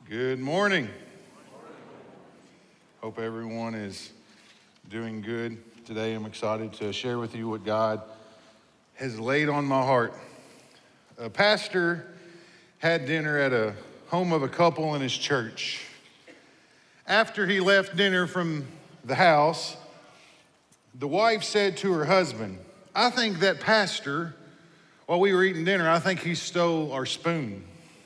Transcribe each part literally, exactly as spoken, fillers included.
Good morning. Hope everyone is doing good today. I'm excited to share with you what God has laid on my heart. A pastor had dinner at a home of a couple in his church. After he left dinner from the house, the wife said to her husband, "I think that pastor, while we were eating dinner, I think he stole our spoon."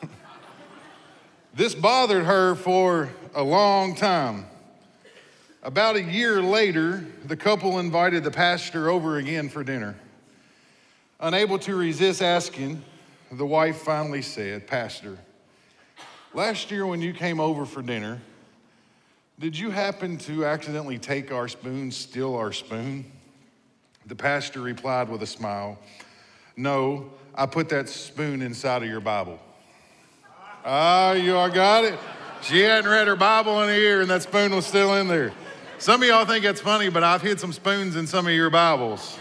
This bothered her for a long time. About a year later, the couple invited the pastor over again for dinner. Unable to resist asking, the wife finally said, "Pastor, last year when you came over for dinner, did you happen to accidentally take our spoon, steal our spoon?" The pastor replied with a smile, "No, I put that spoon inside of your Bible." Ah, you all got it? She hadn't read her Bible in a year and that spoon was still in there. Some of y'all think that's funny, but I've hid some spoons in some of your Bibles.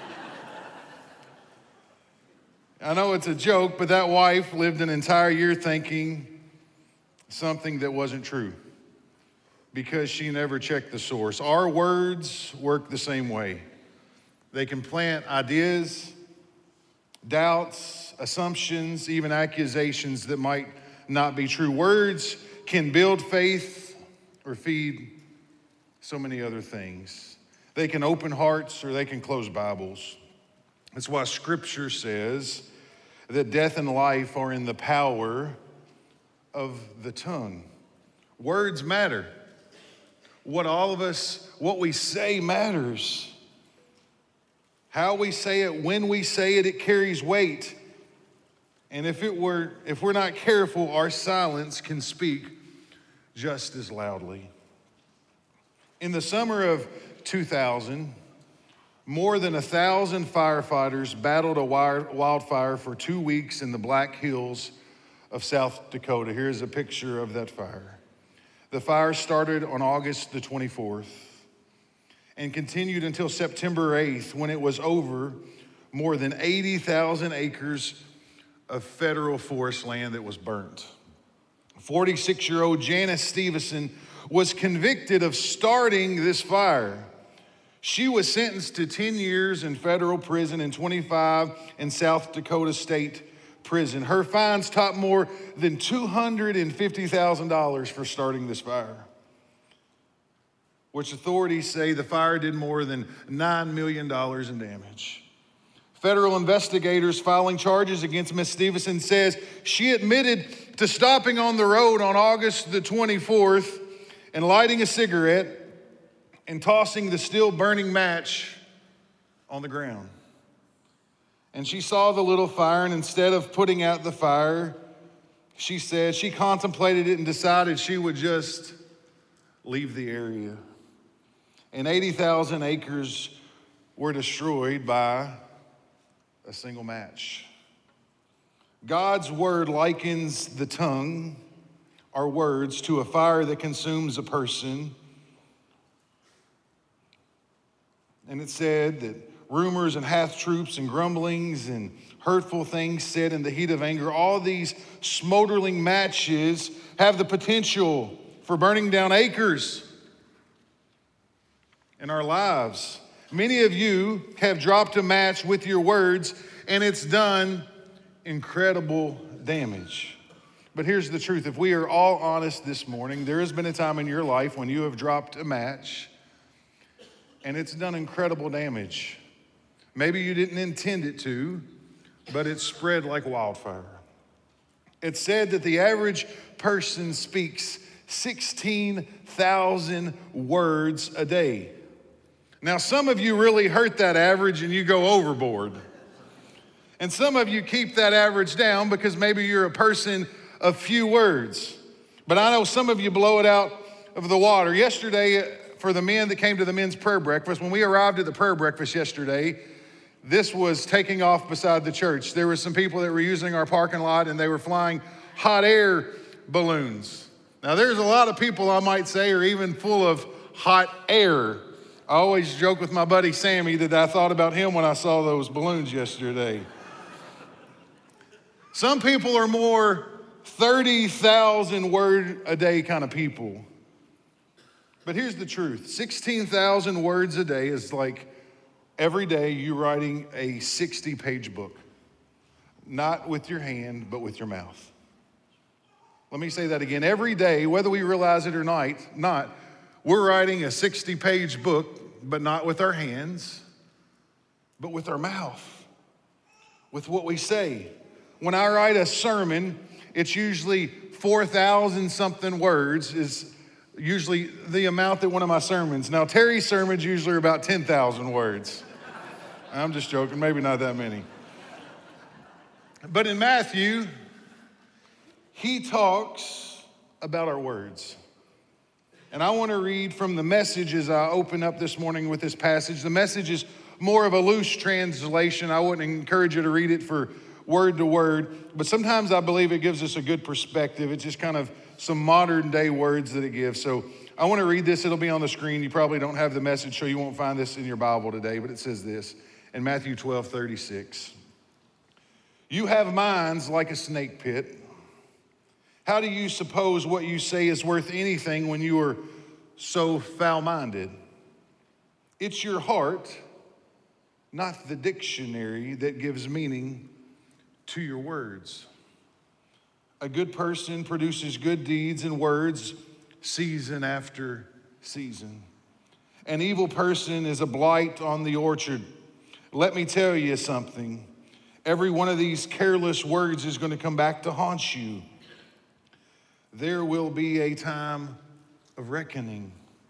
I know it's a joke, but that wife lived an entire year thinking something that wasn't true because she never checked the source. Our words work the same way. They can plant ideas, doubts, assumptions, even accusations that might not be true. Words can build faith or feed so many other things. They can open hearts or they can close Bibles. That's why Scripture says that death and life are in the power of the tongue. Words matter. What all of us, what we say matters. How we say it, when we say it, it carries weight. And if it were, if we're not careful, our silence can speak just as loudly. In the summer of two thousand, more than a thousand firefighters battled a wildfire for two weeks in the Black Hills of South Dakota. Here's a picture of that fire. The fire started on August the twenty-fourth and continued until September eighth, when it was over more than eighty thousand acres of federal forest land that was burnt. forty-six-year-old Janice Stevenson was convicted of starting this fire. She was sentenced to ten years in federal prison and twenty-five in South Dakota State Prison. Her fines topped more than two hundred fifty thousand dollars for starting this fire, which authorities say the fire did more than nine million dollars in damage. Federal investigators filing charges against Miz Stevenson says she admitted to stopping on the road on August the twenty-fourth and lighting a cigarette and tossing the still burning match on the ground. And she saw the little fire, and instead of putting out the fire, she said she contemplated it and decided she would just leave the area. And eighty thousand acres were destroyed by a single match. God's word likens the tongue, our words, to a fire that consumes a person. And it said that rumors and half-truths and grumblings and hurtful things said in the heat of anger, all these smoldering matches have the potential for burning down acres in our lives. Many of you have dropped a match with your words, and it's done incredible damage. But here's the truth. If we are all honest this morning, there has been a time in your life when you have dropped a match, and it's done incredible damage. Maybe you didn't intend it to, but it spread like wildfire. It's said that the average person speaks sixteen thousand words a day. Now, some of you really hurt that average and you go overboard. And some of you keep that average down because maybe you're a person of few words. But I know some of you blow it out of the water. Yesterday, for the men that came to the men's prayer breakfast, when we arrived at the prayer breakfast yesterday, this was taking off beside the church. There were some people that were using our parking lot and they were flying hot air balloons. Now, there's a lot of people, I might say, are even full of hot air. I always joke with my buddy Sammy that I thought about him when I saw those balloons yesterday. Some people are more thirty thousand word a day kind of people. But here's the truth. sixteen thousand words a day is like every day you writing a sixty page book. Not with your hand, but with your mouth. Let me say that again. Every day, whether we realize it or not, not, we're writing a sixty page book, but not with our hands, but with our mouth, with what we say. When I write a sermon, it's usually four thousand something words is usually the amount that one of my sermons. Now, Terry's sermons usually are about ten thousand words. I'm just joking, maybe not that many. But in Matthew, he talks about our words. And I want to read from the Message as I open up this morning with this passage. The Message is more of a loose translation. I wouldn't encourage you to read it for word to word, but sometimes I believe it gives us a good perspective. It's just kind of some modern day words that it gives. So I want to read this. It'll be on the screen. You probably don't have the Message, so you won't find this in your Bible today, but it says this in Matthew twelve thirty-six. You have minds like a snake pit. How do you suppose what you say is worth anything when you are so foul-minded? It's your heart, not the dictionary, that gives meaning to your words. A good person produces good deeds and words season after season. An evil person is a blight on the orchard. Let me tell you something. Every one of these careless words is going to come back to haunt you. There will be a time of reckoning.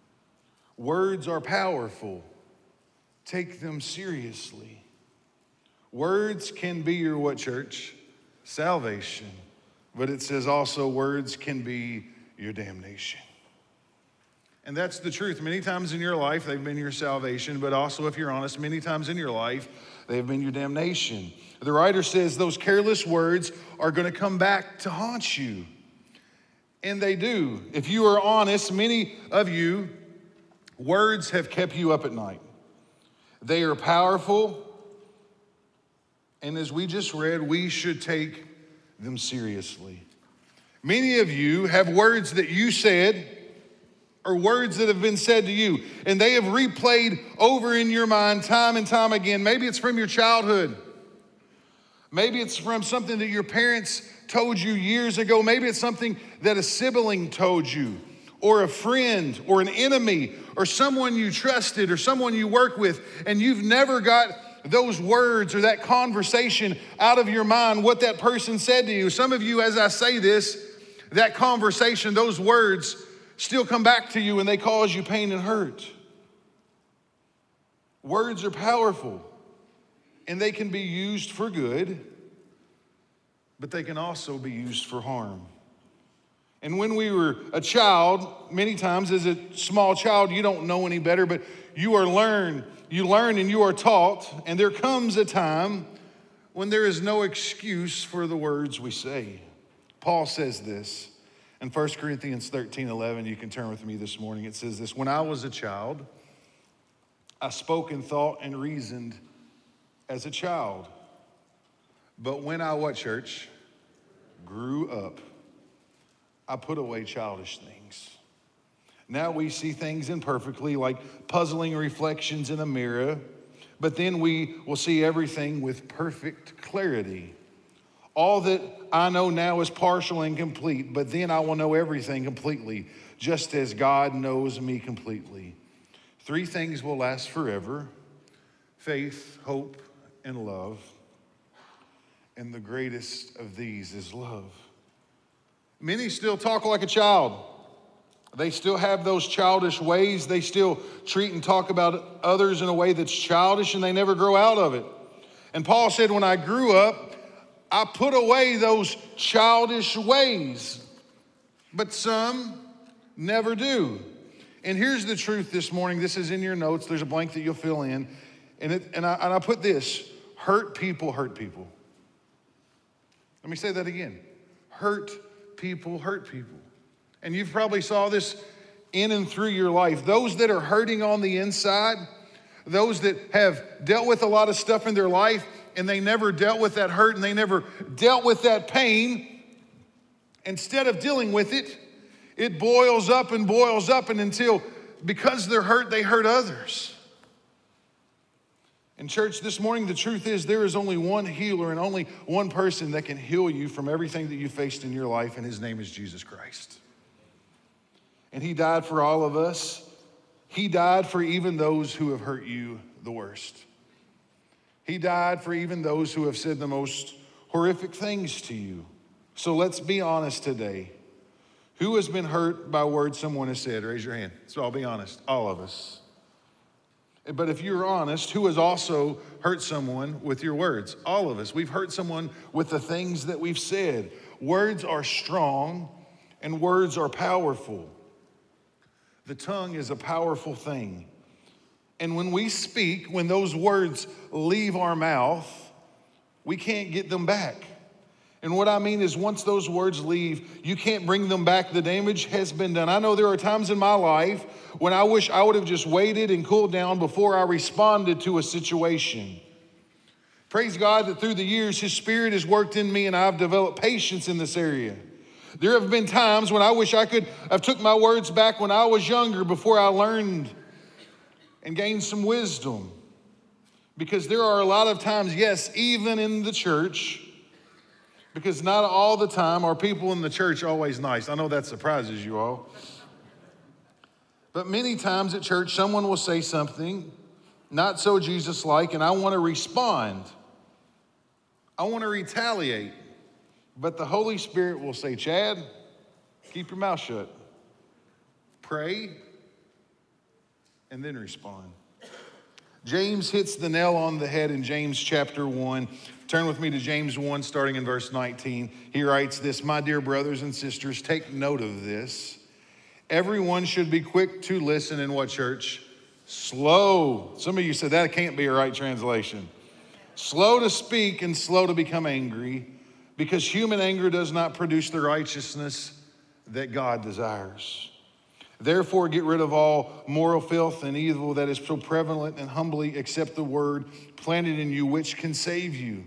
Words are powerful. Take them seriously. Words can be your what, church? Salvation. But it says also words can be your damnation. And that's the truth. Many times in your life, they've been your salvation, but also, if you're honest, many times in your life, they've been your damnation. The writer says those careless words are going to come back to haunt you. And they do. If you are honest, many of you, words have kept you up at night. They are powerful. And as we just read, we should take them seriously. Many of you have words that you said or words that have been said to you, and they have replayed over in your mind time and time again. Maybe it's from your childhood. Maybe it's from something that your parents told you years ago. Maybe it's something that a sibling told you, or a friend, or an enemy, or someone you trusted, or someone you work with, and you've never got those words or that conversation out of your mind, what that person said to you. Some of you, as I say this, that conversation, those words still come back to you and they cause you pain and hurt. Words are powerful and they can be used for good, but they can also be used for harm. And when we were a child, many times as a small child, you don't know any better, but you are learned, you learn and you are taught, and there comes a time when there is no excuse for the words we say. Paul says this in First Corinthians thirteen eleven. You can turn with me this morning. It says this: when I was a child, I spoke and thought and reasoned as a child. But when I, what, church? Grew up, I put away childish things. Now we see things imperfectly, like puzzling reflections in a mirror, but then we will see everything with perfect clarity. All that I know now is partial and complete, but then I will know everything completely, just as God knows me completely. Three things will last forever: faith, hope, and love. And the greatest of these is love. Many still talk like a child. They still have those childish ways. They still treat and talk about others in a way that's childish, and they never grow out of it. And Paul said, when I grew up, I put away those childish ways. But some never do. And here's the truth this morning. This is in your notes. There's a blank that you'll fill in. And, it, and, I, and I put this: hurt people hurt people. Let me say that again. Hurt people hurt people. And you've probably saw this in and through your life. Those that are hurting on the inside, those that have dealt with a lot of stuff in their life and they never dealt with that hurt and they never dealt with that pain, Instead of dealing with it, it boils up and boils up, and until, because they're hurt, they hurt others. In church this morning, the truth is there is only one healer and only one person that can heal you from everything that you faced in your life, and his name is Jesus Christ. And he died for all of us. He died for even those who have hurt you the worst. He died for even those who have said the most horrific things to you. So let's be honest today. Who has been hurt by words someone has said? Raise your hand. So I'll be honest, all of us. But if you're honest, who has also hurt someone with your words? All of us. We've hurt someone with the things that we've said. Words are strong and words are powerful. The tongue is a powerful thing. And when we speak, when those words leave our mouth, we can't get them back. And what I mean is once those words leave, you can't bring them back. The damage has been done. I know there are times in my life when I wish I would have just waited and cooled down before I responded to a situation. Praise God that through the years, his Spirit has worked in me and I've developed patience in this area. There have been times when I wish I could have took my words back when I was younger before I learned and gained some wisdom. Because there are a lot of times, yes, even in the church, because not all the time are people in the church always nice. I know that surprises you all. But many times at church, someone will say something not so Jesus-like, and I want to respond. I want to retaliate. But the Holy Spirit will say, Chad, keep your mouth shut. Pray, and then respond. James hits the nail on the head in James chapter one. Turn with me to James one, starting in verse nineteen. He writes this, my dear brothers and sisters, take note of this. Everyone should be quick to listen in what, church? Slow. Some of you said that can't be a right translation. Slow to speak and slow to become angry, because human anger does not produce the righteousness that God desires. Therefore, get rid of all moral filth and evil that is so prevalent, and humbly accept the word planted in you, which can save you.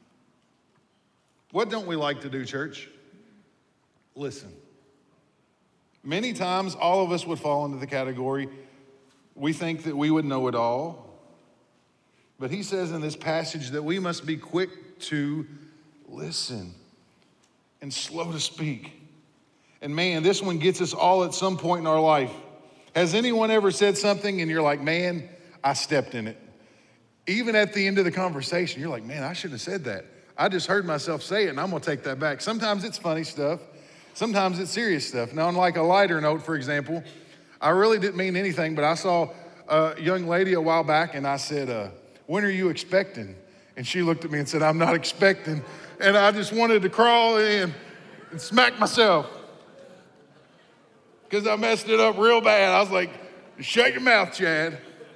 What don't we like to do, church? Listen. Many times, all of us would fall into the category, we think that we would know it all. But he says in this passage that we must be quick to listen and slow to speak. And man, this one gets us all at some point in our life. Has anyone ever said something and you're like, man, I stepped in it? Even at the end of the conversation, you're like, man, I shouldn't have said that. I just heard myself say it and I'm gonna take that back. Sometimes it's funny stuff. Sometimes it's serious stuff. Now, on like a lighter note, for example, I really didn't mean anything, but I saw a young lady a while back and I said, uh, when are you expecting? And she looked at me and said, I'm not expecting. And I just wanted to crawl in and smack myself because I messed it up real bad. I was like, shut your mouth, Chad.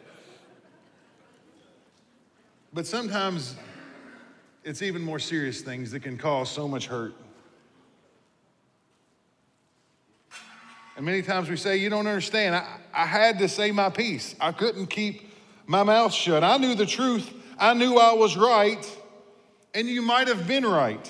But sometimes it's even more serious things that can cause so much hurt. And many times we say, you don't understand. I, I had to say my piece. I couldn't keep my mouth shut. I knew the truth. I knew I was right. And you might have been right.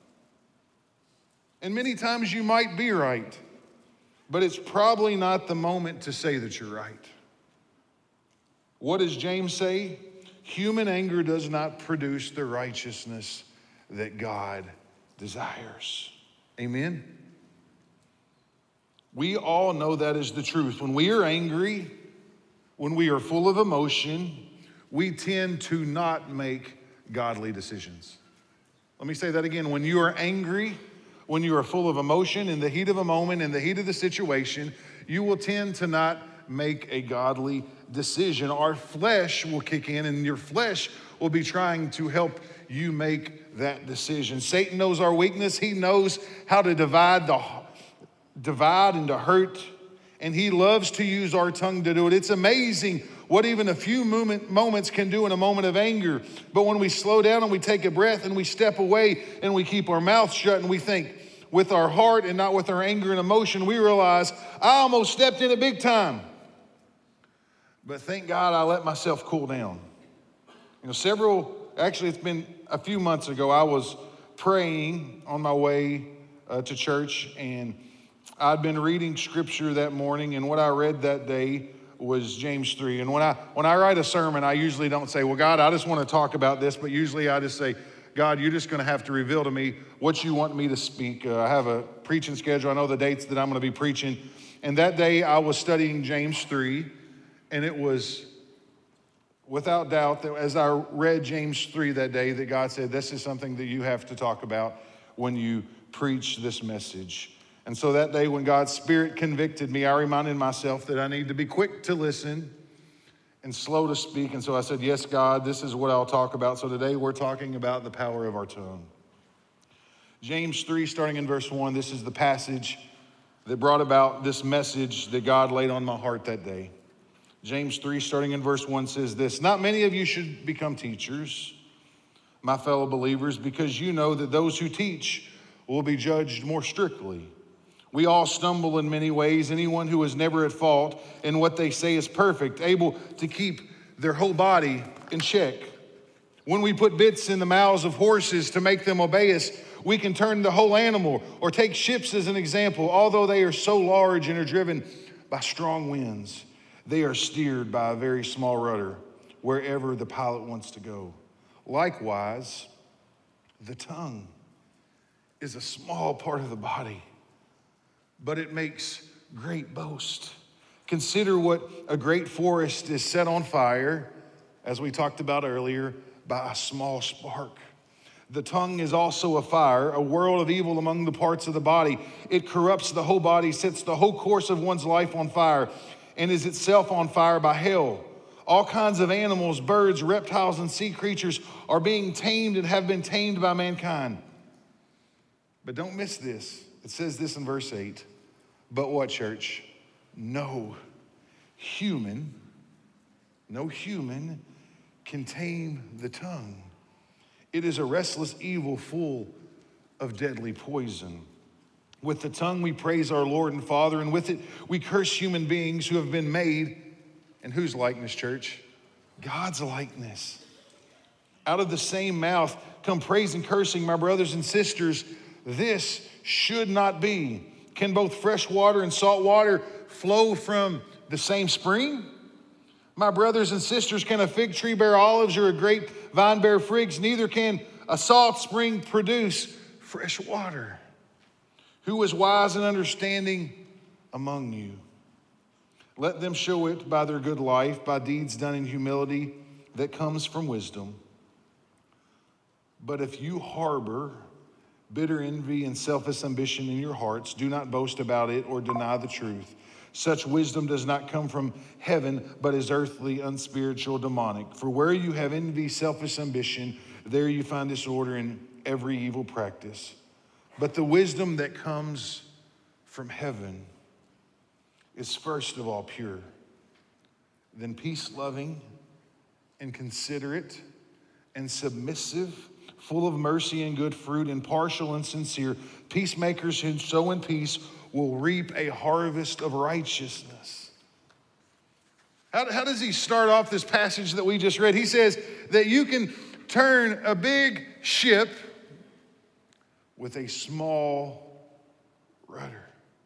And many times you might be right. But it's probably not the moment to say that you're right. What does James say? Human anger does not produce the righteousness that God desires. Amen? We all know that is the truth. When we are angry, when we are full of emotion, we tend to not make godly decisions. Let me say that again. When you are angry, when you are full of emotion, in the heat of a moment, in the heat of the situation, you will tend to not make a godly decision. Our flesh will kick in, and your flesh will be trying to help you make that decision. Satan knows our weakness. He knows how to divide the divide and to hurt, and he loves to use our tongue to do it. It's amazing what even a few moment, moments can do in a moment of anger. But when we slow down and we take a breath and we step away and we keep our mouth shut and we think with our heart and not with our anger and emotion, we realize, I almost stepped in it big time. But thank God I let myself cool down. You know, several, actually it's been a few months ago, I was praying on my way uh, to church, and I'd been reading scripture that morning, and what I read that day was James three. And when I when I write a sermon, I usually don't say, well, God, I just want to talk about this, but usually I just say, God, you're just going to have to reveal to me what you want me to speak. Uh, I have a preaching schedule. I know the dates that I'm going to be preaching. And that day I was studying James three, and it was without doubt that as I read James three that day, that God said, this is something that you have to talk about when you preach this message. And so that day when God's Spirit convicted me, I reminded myself that I need to be quick to listen and slow to speak. And so I said, yes, God, this is what I'll talk about. So today we're talking about the power of our tongue. James three, starting in verse one, this is the passage that brought about this message that God laid on my heart that day. James three, starting in verse one, says this: not many of you should become teachers, my fellow believers, because you know that those who teach will be judged more strictly. We all stumble in many ways. Anyone who is never at fault in what they say is perfect, able to keep their whole body in check. When we put bits in the mouths of horses to make them obey us, we can turn the whole animal. Or take ships as an example. Although they are so large and are driven by strong winds, they are steered by a very small rudder wherever the pilot wants to go. Likewise, the tongue is a small part of the body, but it makes great boast. Consider what a great forest is set on fire, as we talked about earlier, by a small spark. The tongue is also a fire, a world of evil among the parts of the body. It corrupts the whole body, sets the whole course of one's life on fire, and is itself on fire by hell. All kinds of animals, birds, reptiles, and sea creatures are being tamed and have been tamed by mankind. But don't miss this. It says this in verse eight. But what, church? No human, no human can tame the tongue. It is a restless evil full of deadly poison. With the tongue we praise our Lord and Father, and with it we curse human beings who have been made in whose likeness, church? God's likeness. Out of the same mouth come praise and cursing, my brothers and sisters. This should not be. Can both fresh water and salt water flow from the same spring? My brothers and sisters, can a fig tree bear olives or a grapevine bear figs? Neither can a salt spring produce fresh water. Who is wise and understanding among you? Let them show it by their good life, by deeds done in humility that comes from wisdom. But if you harbor bitter envy and selfish ambition in your hearts, do not boast about it or deny the truth. Such wisdom does not come from heaven, but is earthly, unspiritual, demonic. For where you have envy, selfish ambition, there you find disorder in every evil practice. But the wisdom that comes from heaven is first of all pure, then peace-loving and considerate and submissive, full of mercy and good fruit, impartial and sincere. Peacemakers who sow in peace will reap a harvest of righteousness. How, how does he start off this passage that we just read? He says that you can turn a big ship with a small rudder.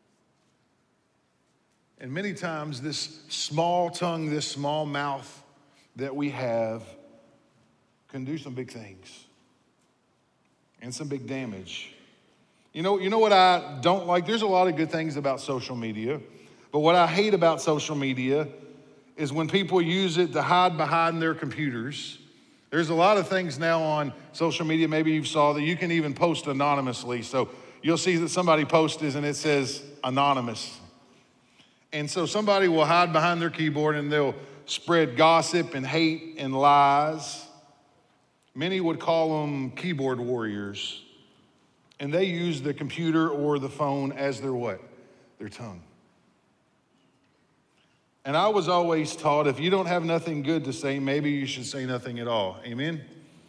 And many times this small tongue, this small mouth that we have can do some big things and some big damage. You know, you know what I don't like? There's a lot of good things about social media, but what I hate about social media is when people use it to hide behind their computers. There's a lot of things now on social media, maybe you saw, that you can even post anonymously. So you'll see that somebody posted and it says anonymous. And so somebody will hide behind their keyboard and they'll spread gossip and hate and lies. Many would call them keyboard warriors. And they use the computer or the phone as their what? Their tongue. And I was always taught, if you don't have nothing good to say, maybe you should say nothing at all. Amen?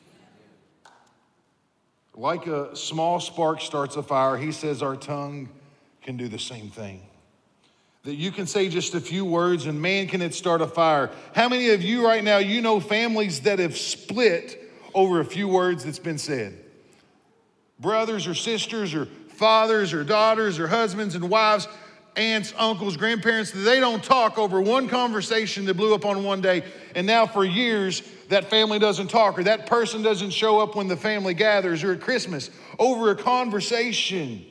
Like a small spark starts a fire, he says our tongue can do the same thing. That you can say just a few words and man, can it start a fire. How many of you right now, you know families that have split over a few words that's been said? Brothers or sisters or fathers or daughters or husbands and wives, aunts, uncles, grandparents, they don't talk over one conversation that blew up on one day. And now for years, that family doesn't talk, or that person doesn't show up when the family gathers or at Christmas over a conversation.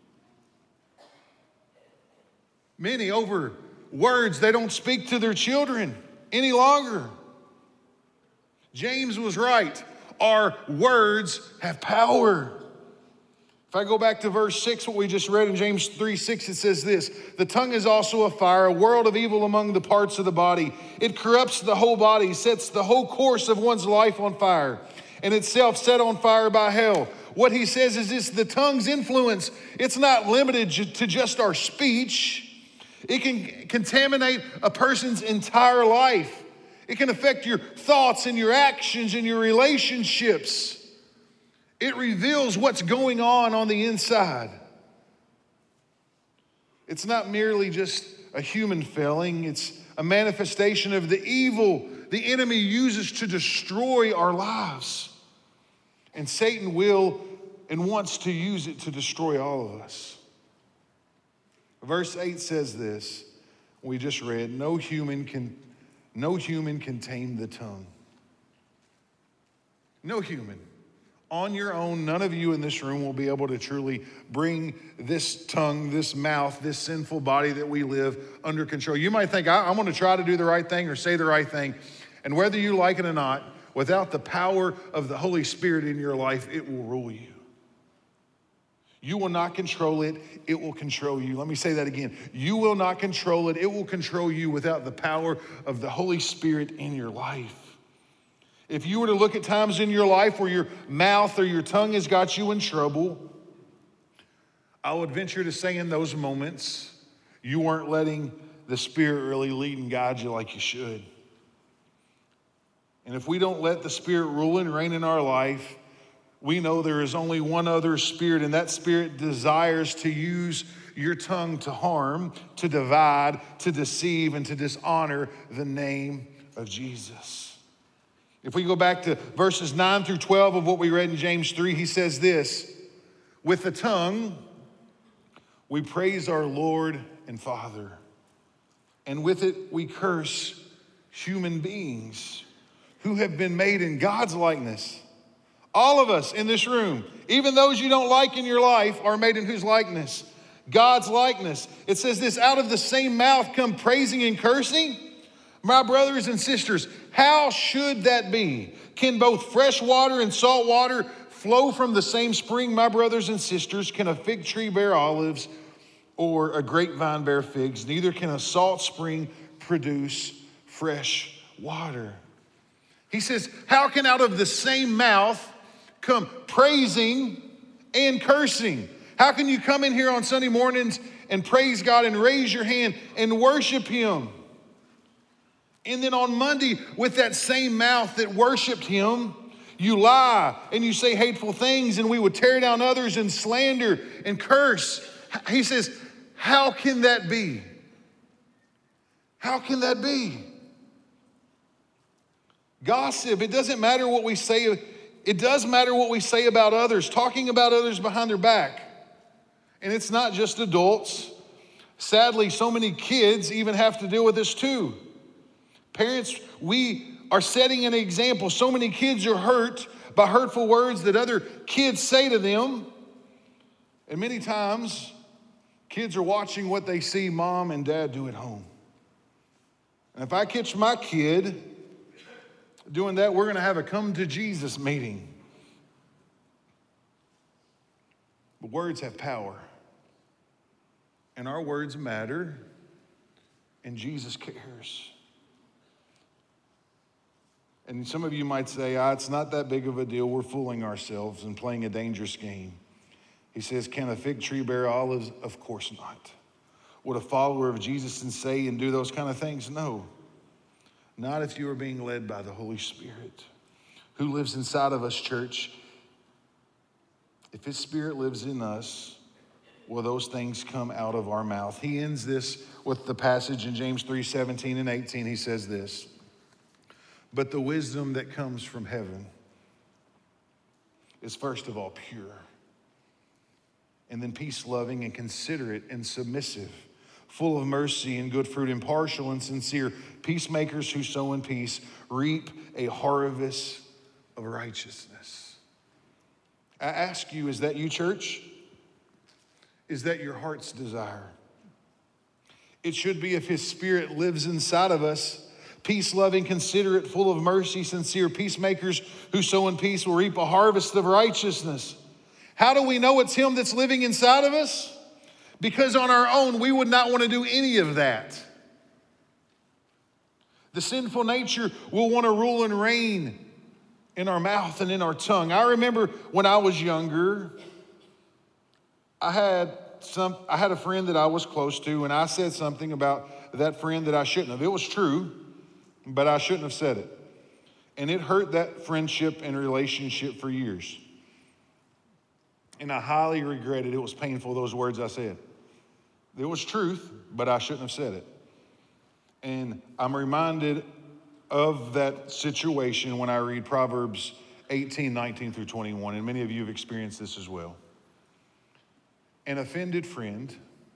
Many over words, they don't speak to their children any longer. James was right. Our words have power. If I go back to verse six, what we just read in James three six, it says this: the tongue is also a fire, a world of evil among the parts of the body. It corrupts the whole body, sets the whole course of one's life on fire, and itself set on fire by hell. What he says is this: the tongue's influence, it's not limited to just our speech. It can contaminate a person's entire life. It can affect your thoughts and your actions and your relationships. It reveals what's going on on the inside. It's not merely just a human failing. It's a manifestation of the evil the enemy uses to destroy our lives. And Satan will and wants to use it to destroy all of us. Verse eight says this, we just read, no human can, no human can tame the tongue. No human. On your own, none of you in this room will be able to truly bring this tongue, this mouth, this sinful body that we live under control. You might think, I, I'm going to try to do the right thing or say the right thing. And whether you like it or not, without the power of the Holy Spirit in your life, it will rule you. You will not control it, it will control you. Let me say that again. You will not control it, it will control you without the power of the Holy Spirit in your life. If you were to look at times in your life where your mouth or your tongue has got you in trouble, I would venture to say in those moments, you weren't letting the Spirit really lead and guide you like you should. And if we don't let the Spirit rule and reign in our life, we know there is only one other spirit, and that spirit desires to use your tongue to harm, to divide, to deceive, and to dishonor the name of Jesus. If we go back to verses nine through twelve of what we read in James three, he says this: with the tongue, we praise our Lord and Father, and with it we curse human beings who have been made in God's likeness. All of us in this room, even those you don't like in your life, are made in whose likeness? God's likeness. It says this: out of the same mouth come praising and cursing. My brothers and sisters, how should that be? Can both fresh water and salt water flow from the same spring? My brothers and sisters, can a fig tree bear olives or a grapevine bear figs? Neither can a salt spring produce fresh water. He says, how can out of the same mouth come praising and cursing? How can you come in here on Sunday mornings and praise God and raise your hand and worship Him? And then on Monday, with that same mouth that worshiped Him, you lie and you say hateful things, and we would tear down others and slander and curse. He says, how can that be? How can that be? Gossip, it doesn't matter what we say. It does matter what we say about others, talking about others behind their back. And it's not just adults. Sadly, so many kids even have to deal with this too. Parents, we are setting an example. So many kids are hurt by hurtful words that other kids say to them. And many times, kids are watching what they see mom and dad do at home. And if I catch my kid doing that, we're going to have a come to Jesus meeting. But words have power. And our words matter. And Jesus cares. And some of you might say, ah, it's not that big of a deal. We're fooling ourselves and playing a dangerous game. He says, can a fig tree bear olives? Of course not. Would a follower of Jesus and say and do those kind of things? No. Not if you are being led by the Holy Spirit, who lives inside of us, church. If His Spirit lives in us, will those things come out of our mouth? He ends this with the passage in James three seventeen and eighteen. He says this: but the wisdom that comes from heaven is first of all pure. And then peace-loving and considerate and submissive, full of mercy and good fruit, impartial and sincere, peacemakers who sow in peace reap a harvest of righteousness. I ask you, is that you, church? Is that your heart's desire? It should be if His Spirit lives inside of us. Peace-loving, considerate, full of mercy, sincere, peacemakers who sow in peace will reap a harvest of righteousness. How do we know it's Him that's living inside of us? Because on our own, we would not want to do any of that. The sinful nature will want to rule and reign in our mouth and in our tongue. I remember when I was younger, I had some, I had a friend that I was close to, and I said something about that friend that I shouldn't have. It was true, but I shouldn't have said it. And it hurt that friendship and relationship for years. And I highly regret it. It was painful, those words I said. It was truth, but I shouldn't have said it. And I'm reminded of that situation when I read Proverbs eighteen, nineteen through twenty-one, and many of you have experienced this as well. An offended friend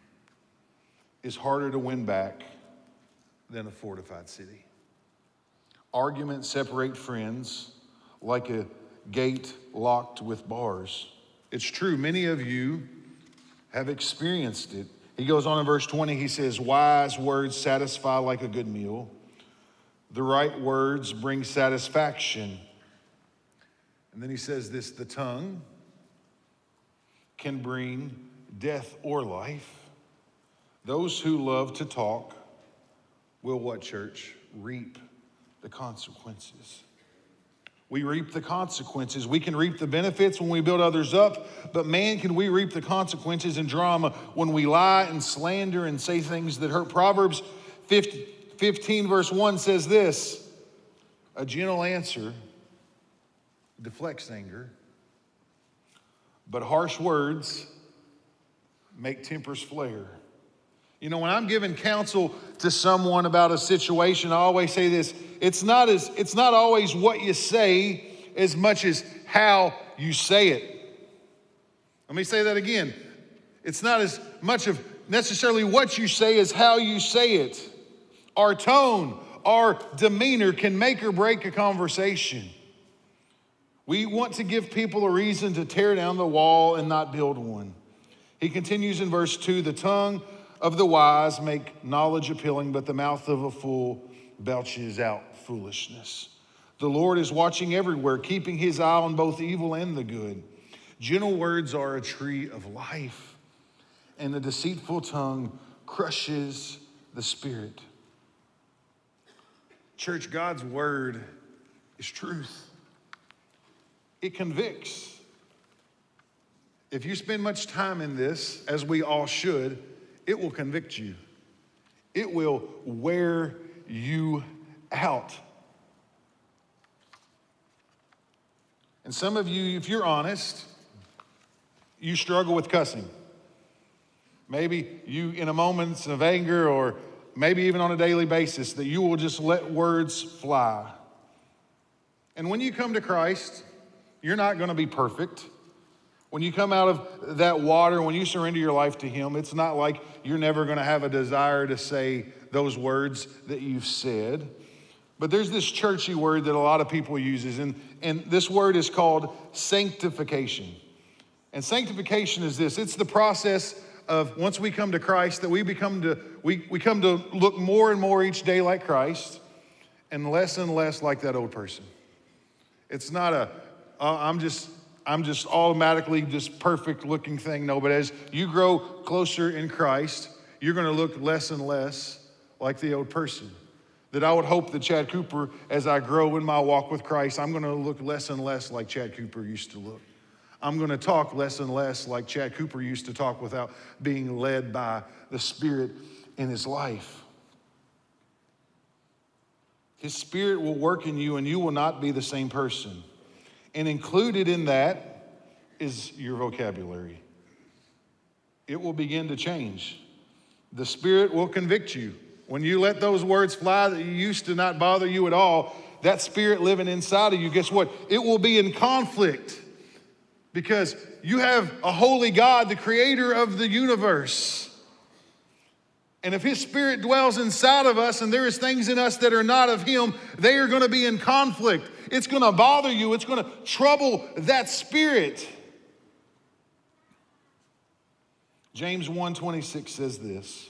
is harder to win back than a fortified city. Arguments separate friends like a gate locked with bars. It's true, many of you have experienced it. He goes on in verse twenty, he says, wise words satisfy like a good meal. The right words bring satisfaction. And then he says this, the tongue can bring death or life. Those who love to talk will what, church? Reap the consequences. We reap the consequences. We can reap the benefits when we build others up, but man, can we reap the consequences and drama when we lie and slander and say things that hurt. Proverbs fifteen verse one says this, a gentle answer deflects anger, but harsh words make tempers flare. You know, when I'm giving counsel to someone about a situation, I always say this, it's not as it's not always what you say as much as how you say it. Let me say that again. It's not as much of necessarily what you say as how you say it. Our tone, our demeanor can make or break a conversation. We want to give people a reason to tear down the wall and not build one. He continues in verse two, the tongue of the wise make knowledge appealing, but the mouth of a fool belches out foolishness. The Lord is watching everywhere, keeping his eye on both evil and the good. Gentle words are a tree of life, and the deceitful tongue crushes the spirit. Church, God's word is truth. It convicts. If you spend much time in this, as we all should, it will convict you. It will wear you out. And some of you, if you're honest, you struggle with cussing. Maybe you, in a moments of anger, or maybe even on a daily basis, that you will just let words fly. And when you come to Christ, you're not going to be perfect. When you come out of that water, when you surrender your life to him, it's not like you're never going to have a desire to say those words that you've said. But there's this churchy word that a lot of people uses, and, and this word is called sanctification. And sanctification is this. It's the process of once we come to Christ that we become to we, we come to look more and more each day like Christ and less and less like that old person. It's not a, uh, I'm just... I'm just automatically this perfect looking thing. No, but as you grow closer in Christ, you're going to look less and less like the old person. That I would hope that Chad Cooper, as I grow in my walk with Christ, I'm going to look less and less like Chad Cooper used to look. I'm going to talk less and less like Chad Cooper used to talk without being led by the Spirit in his life. His Spirit will work in you and you will not be the same person. And included in that is your vocabulary. It will begin to change. The Spirit will convict you. When you let those words fly that you used to not bother you at all, that Spirit living inside of you, guess what? It will be in conflict Because you have a holy God, the creator of the universe. And if his spirit dwells inside of us and there is things in us that are not of him, they are going to be in conflict. It's going to bother you. It's going to trouble that spirit. James one twenty-six says this: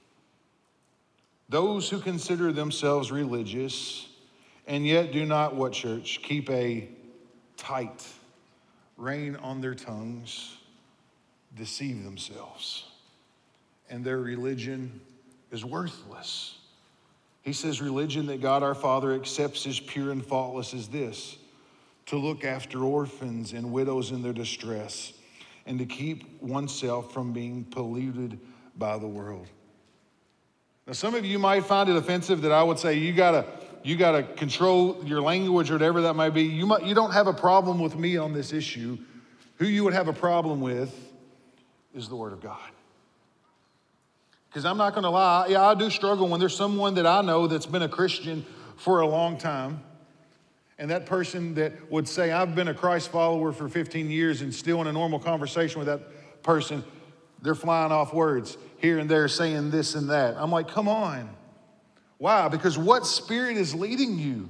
those who consider themselves religious and yet do not, what, church? Keep a tight rein on their tongues, deceive themselves, and their religion is worthless. He says religion that God our Father accepts as pure and faultless is this: to look after orphans and widows in their distress, and to keep oneself from being polluted by the world. Now, some of you might find it offensive that I would say you gotta, you gotta control your language or whatever that might be. You might, you don't have a problem with me on this issue. Who you would have a problem with is the Word of God. Because I'm not gonna lie, yeah, I do struggle when there's someone that I know that's been a Christian for a long time, and that person that would say, I've been a Christ follower for fifteen years, and still in a normal conversation with that person, they're flying off words here and there saying this and that. I'm like, come on. Why? Because what spirit is leading you?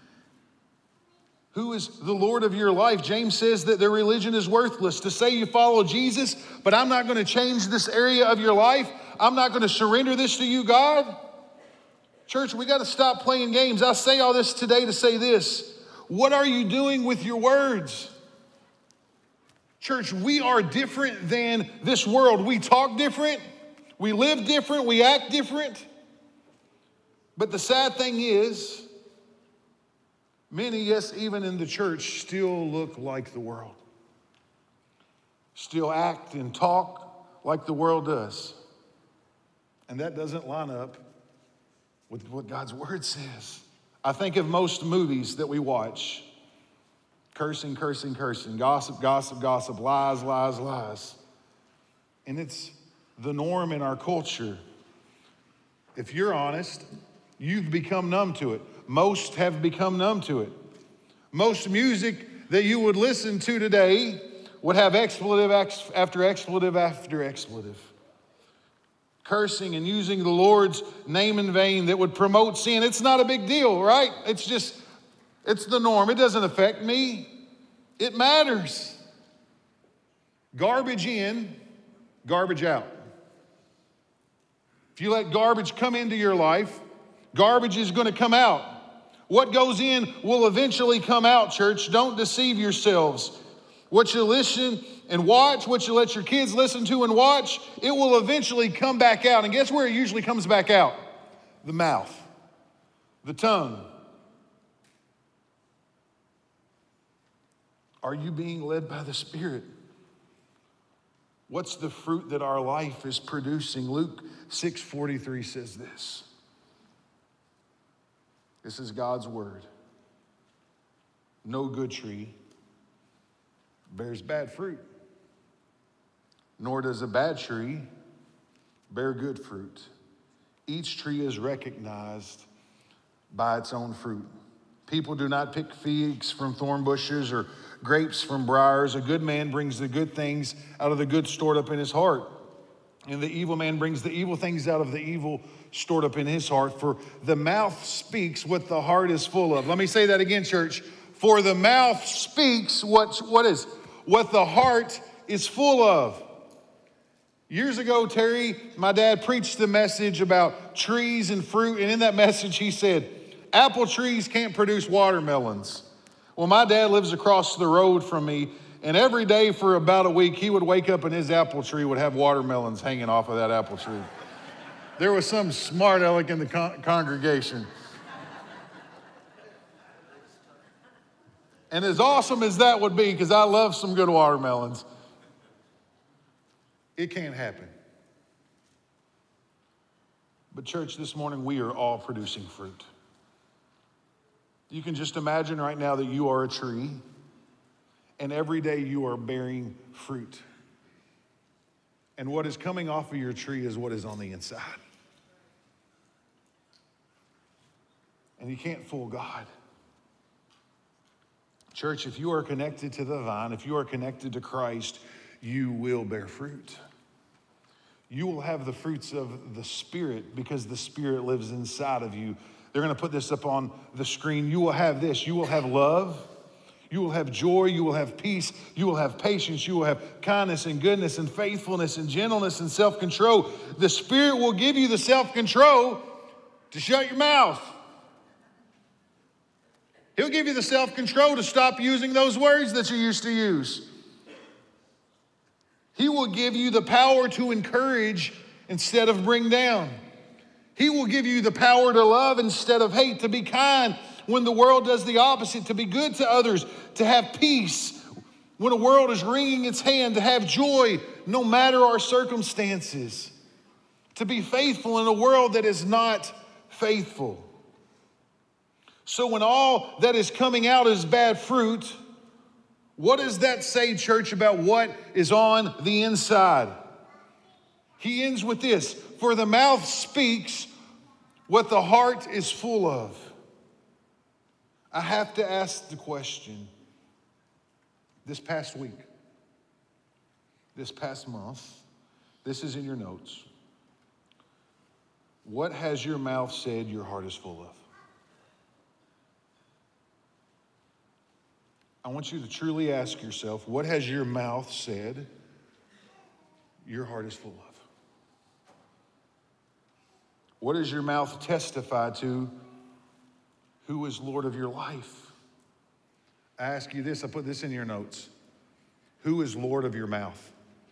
Who is the Lord of your life? James says that their religion is worthless. To say you follow Jesus, but I'm not going to change this area of your life. I'm not going to surrender this to you, God. Church, we got to stop playing games. I say all this today to say this: what are you doing with your words? Church, we are different than this world. We talk different, we live different, we act different. But the sad thing is, many, yes, even in the church, still look like the world. Still act and talk like the world does. And that doesn't line up with what God's word says. I think of most movies that we watch: cursing, cursing, cursing, gossip, gossip, gossip, lies, lies, lies. And it's the norm in our culture. If you're honest, you've become numb to it. Most have become numb to it. Most music that you would listen to today would have expletive after expletive after expletive. Cursing and using the Lord's name in vain that would promote sin. It's not a big deal, right? It's just, it's the norm. It doesn't affect me. It matters. Garbage in, garbage out. If you let garbage come into your life, garbage is going to come out. What goes in will eventually come out, church. Don't deceive yourselves. What you listen and watch, what you let your kids listen to and watch, it will eventually come back out. And guess where it usually comes back out? The mouth, the tongue. Are you being led by the Spirit? What's the fruit that our life is producing? Luke six forty-three says this. This is God's word. No good tree bears bad fruit, nor does a bad tree bear good fruit. Each tree is recognized by its own fruit. People do not pick figs from thorn bushes or grapes from briars. A good man brings the good things out of the good stored up in his heart, and the evil man brings the evil things out of the evil stored up in his heart. For the mouth speaks what the heart is full of. Let me say that again, church. For the mouth speaks what, what is what the heart is full of. Years ago, Terry, my dad, preached the message about trees and fruit, and in that message he said, apple trees can't produce watermelons. Well, my dad lives across the road from me, and every day for about a week, he would wake up and his apple tree would have watermelons hanging off of that apple tree. There was some smart aleck in the con- congregation. And as awesome as that would be, because I love some good watermelons, it can't happen. But church, this morning we are all producing fruit. You can just imagine right now that you are a tree, and every day you are bearing fruit. And what is coming off of your tree is what is on the inside. And you can't fool God. Church, if you are connected to the vine, if you are connected to Christ, you will bear fruit. You will have the fruits of the Spirit because the Spirit lives inside of you. They're going to put this up on the screen. You will have this. You will have love. You will have joy. You will have peace. You will have patience. You will have kindness and goodness and faithfulness and gentleness and self-control. The Spirit will give you the self-control to shut your mouth. He'll give you the self-control to stop using those words that you used to use. He will give you the power to encourage instead of bring down. He will give you the power to love instead of hate, to be kind when the world does the opposite, to be good to others, to have peace when the world is wringing its hand, to have joy no matter our circumstances, to be faithful in a world that is not faithful. So when all that is coming out is bad fruit, what does that say, church, about what is on the inside? He ends with this: for the mouth speaks what the heart is full of. I have to ask the question, this past week, this past month, this is in your notes. What has your mouth said your heart is full of? I want you to truly ask yourself, what has your mouth said your heart is full of? What does your mouth testify to who is Lord of your life? I ask you this, I put this in your notes. Who is Lord of your mouth?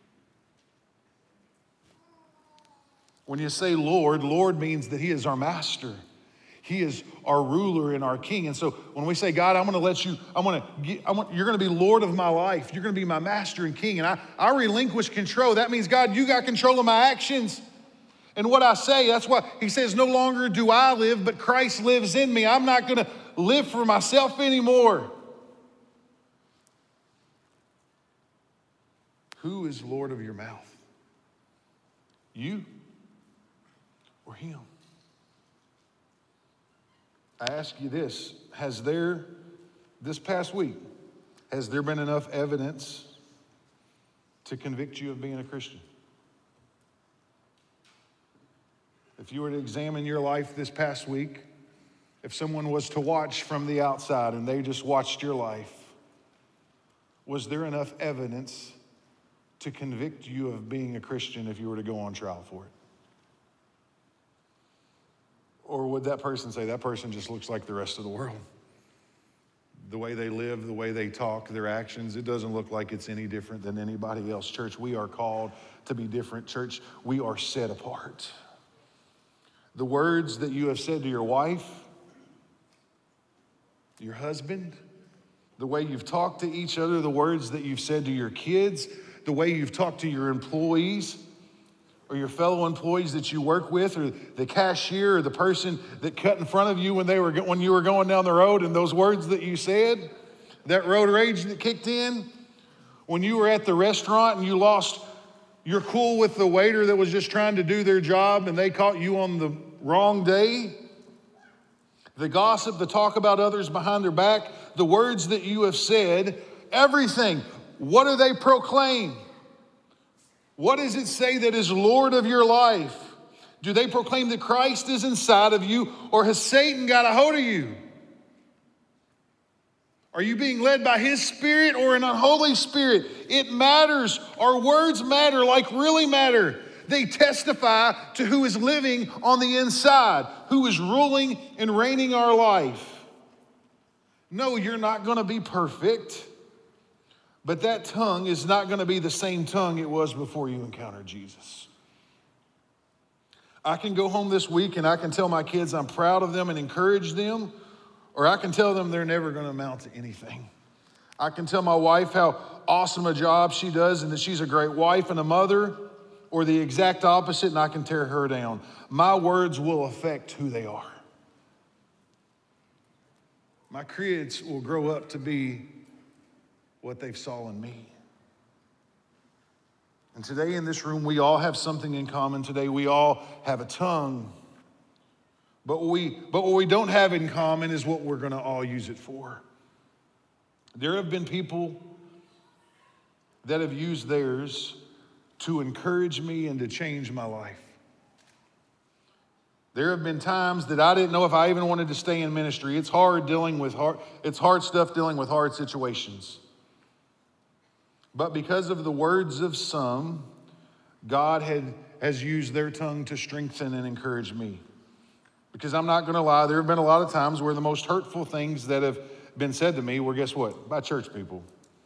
When you say Lord, Lord means that he is our master. He is our ruler and our king. And so when we say, God, I'm going to let you, I'm going to get, I want, you're going to be Lord of my life. You're going to be my master and king. And I, I relinquish control. That means, God, you got control of my actions. And what I say, that's why he says, no longer do I live, but Christ lives in me. I'm not going to live for myself anymore. Who is Lord of your mouth? You or him? I ask you this, has there, this past week, has there been enough evidence to convict you of being a Christian? If you were to examine your life this past week, if someone was to watch from the outside and they just watched your life, was there enough evidence to convict you of being a Christian if you were to go on trial for it? Or would that person say, that person just looks like the rest of the world? The way they live, the way they talk, their actions, it doesn't look like it's any different than anybody else. Church, we are called to be different. Church, we are set apart. The words that you have said to your wife, your husband, the way you've talked to each other, the words that you've said to your kids, the way you've talked to your employees, or your fellow employees that you work with, or the cashier, or the person that cut in front of you when they were when you were going down the road, and those words that you said, that road rage that kicked in, when you were at the restaurant and you lost your cool with the waiter that was just trying to do their job and they caught you on the wrong day, the gossip, the talk about others behind their back, the words that you have said, everything, what do they proclaim? What does it say that is Lord of your life? Do they proclaim that Christ is inside of you, or has Satan got a hold of you? Are you being led by his spirit or an unholy spirit? It matters. Our words matter, like really matter. They testify to who is living on the inside, who is ruling and reigning our life. No, you're not going to be perfect. But that tongue is not going to be the same tongue it was before you encountered Jesus. I can go home this week and I can tell my kids I'm proud of them and encourage them, or I can tell them they're never going to amount to anything. I can tell my wife how awesome a job she does and that she's a great wife and a mother, or the exact opposite, and I can tear her down. My words will affect who they are. My kids will grow up to be what they've saw in me. And today in this room, we all have something in common. Today, we all have a tongue. But what we, but what we don't have in common is what we're going to all use it for. There have been people that have used theirs to encourage me and to change my life. There have been times that I didn't know if I even wanted to stay in ministry. It's hard dealing with hard, it's hard stuff dealing with hard situations. But because of the words of some, God had, has used their tongue to strengthen and encourage me. Because I'm not going to lie, there have been a lot of times where the most hurtful things that have been said to me were, guess what? By church people.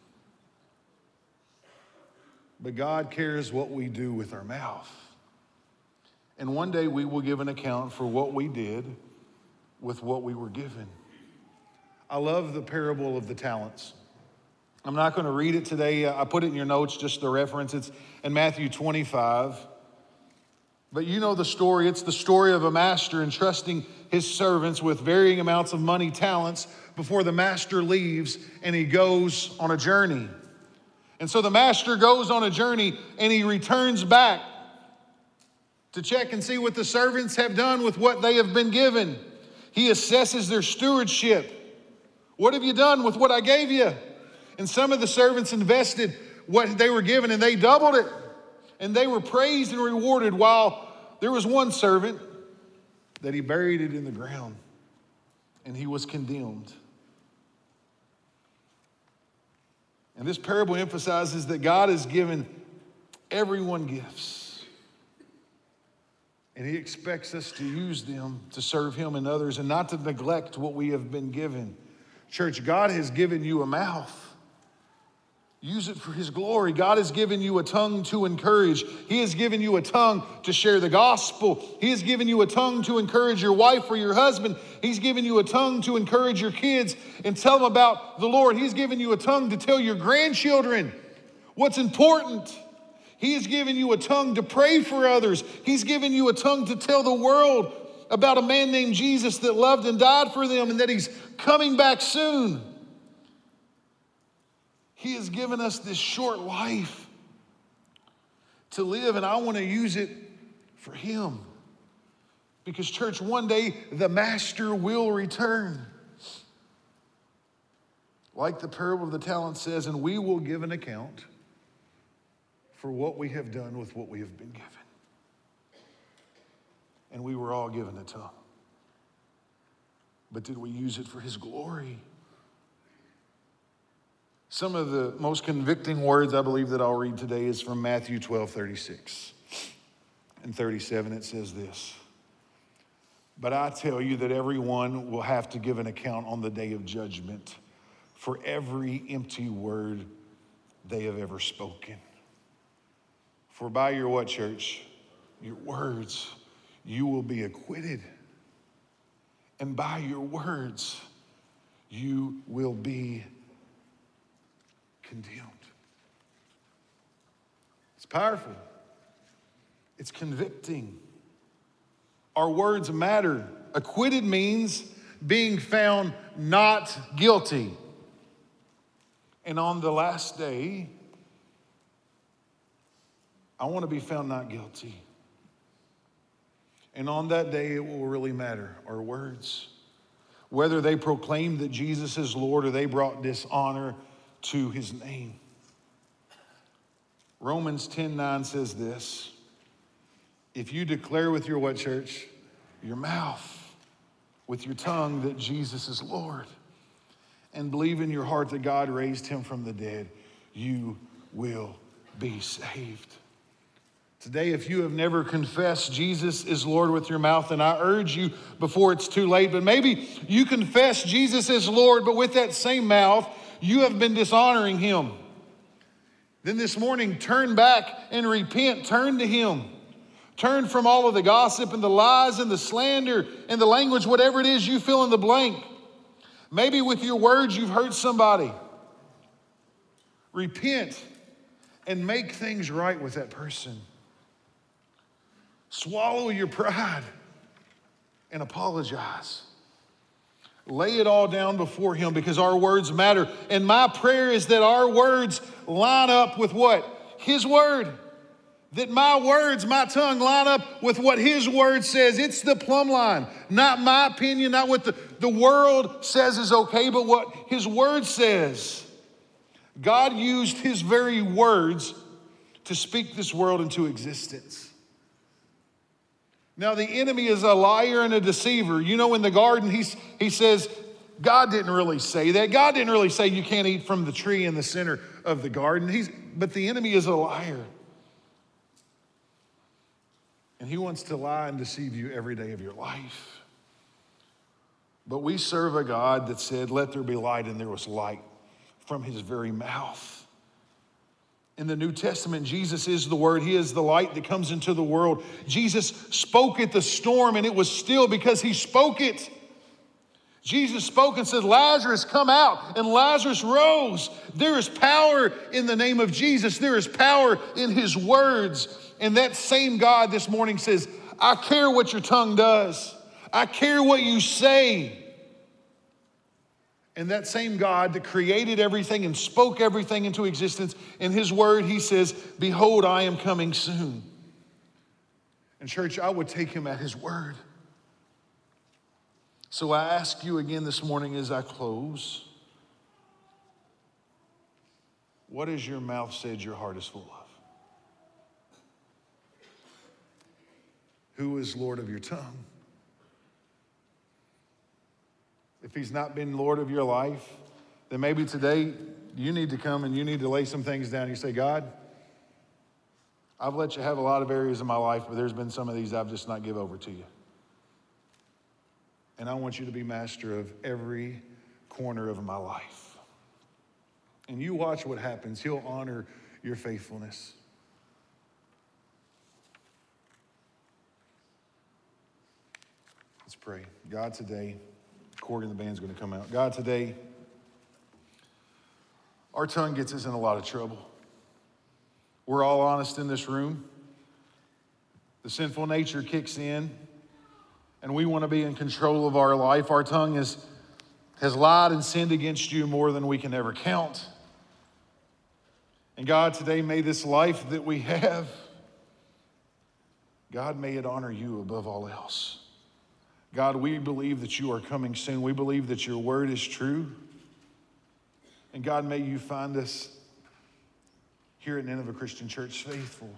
But God cares what we do with our mouth. And one day we will give an account for what we did with what we were given. I love the parable of the talents. I'm not going to read it today. I put it in your notes, just the reference. It's in Matthew twenty-five. But you know the story. It's the story of a master entrusting his servants with varying amounts of money, talents, before the master leaves and he goes on a journey. And so the master goes on a journey and he returns back to check and see what the servants have done with what they have been given. He assesses their stewardship. What have you done with what I gave you? And some of the servants invested what they were given and they doubled it. And they were praised and rewarded, while there was one servant that he buried it in the ground and he was condemned. And this parable emphasizes that God has given everyone gifts. And he expects us to use them to serve him and others and not to neglect what we have been given. Church, God has given you a mouth. Use it for his glory. God has given you a tongue to encourage. He has given you a tongue to share the gospel. He has given you a tongue to encourage your wife or your husband. He's given you a tongue to encourage your kids and tell them about the Lord. He's given you a tongue to tell your grandchildren what's important. He has given you a tongue to pray for others. He's given you a tongue to tell the world about a man named Jesus that loved and died for them and that he's coming back soon. He has given us this short life to live, and I want to use it for him. Because, church, one day the master will return. Like the parable of the talents says, and we will give an account for what we have done with what we have been given. And we were all given a tongue. But did we use it for his glory? Some of the most convicting words I believe that I'll read today is from Matthew twelve, thirty-six and thirty-seven. It says this: "But I tell you that everyone will have to give an account on the day of judgment for every empty word they have ever spoken. For by your" what, church? "Your words you will be acquitted, and by your words you will be condemned." It's powerful. It's convicting. Our words matter. Acquitted means being found not guilty. And on the last day, I want to be found not guilty. And on that day, it will really matter, our words. Whether they proclaimed that Jesus is Lord or they brought dishonor to his name. Romans ten nine says this: "If you declare with your" what, church? "Your mouth, with your tongue, that Jesus is Lord, and believe in your heart that God raised him from the dead, you will be saved." Today, if you have never confessed Jesus is Lord with your mouth, then I urge you before it's too late. But maybe you confess Jesus is Lord, but with that same mouth, you have been dishonoring him. Then this morning, turn back and repent. Turn to him. Turn from all of the gossip and the lies and the slander and the language, whatever it is you fill in the blank. Maybe with your words you've hurt somebody. Repent and make things right with that person. Swallow your pride and apologize. Lay it all down before him, because our words matter. And my prayer is that our words line up with what? His word. That my words, my tongue line up with what his word says. It's the plumb line. Not my opinion, not what the, the world says is okay, but what his word says. God used his very words to speak this world into existence. Now, the enemy is a liar and a deceiver. You know, in the garden, he's, he says, God didn't really say that. God didn't really say you can't eat from the tree in the center of the garden. He's, but the enemy is a liar. And he wants to lie and deceive you every day of your life. But we serve a God that said, let there be light, and there was light from his very mouth. In the New Testament, Jesus is the Word. He is the light that comes into the world. Jesus spoke at the storm, and it was still because he spoke it. Jesus spoke and said, Lazarus, come out, and Lazarus rose. There is power in the name of Jesus. There is power in his words. And that same God this morning says, I care what your tongue does. I care what you say. And that same God that created everything and spoke everything into existence, in his word, he says, behold, I am coming soon. And church, I would take him at his word. So I ask you again this morning as I close, what has your mouth said your heart is full of? Who is Lord of your tongue? If he's not been Lord of your life, then maybe today you need to come and you need to lay some things down. You say, God, I've let you have a lot of areas of my life, but there's been some of these I've just not give over to you. And I want you to be master of every corner of my life. And you watch what happens. He'll honor your faithfulness. Let's pray. God, today, Corey and the band's going to come out. God, today, our tongue gets us in a lot of trouble. We're all honest in this room. The sinful nature kicks in, and we want to be in control of our life. Our tongue is, has lied and sinned against you more than we can ever count. And God, today, may this life that we have, God, may it honor you above all else. God, we believe that you are coming soon. We believe that your word is true. And God, may you find us here at Nineveh Christian Church faithful.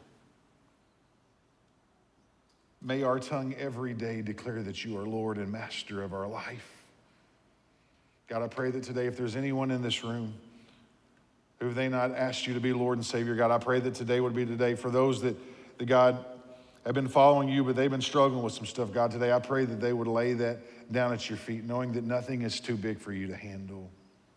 May our tongue every day declare that you are Lord and Master of our life. God, I pray that today, if there's anyone in this room who they not asked you to be Lord and Savior, God, I pray that today would be the day for those that, that God, have been following you, but they've been struggling with some stuff. God, today I pray that they would lay that down at your feet, knowing that nothing is too big for you to handle.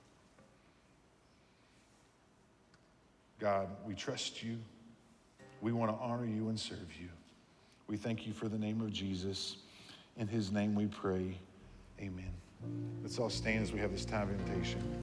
God, we trust you. We want to honor you and serve you. We thank you for the name of Jesus. In his name we pray, amen. Let's all stand as we have this time of invitation.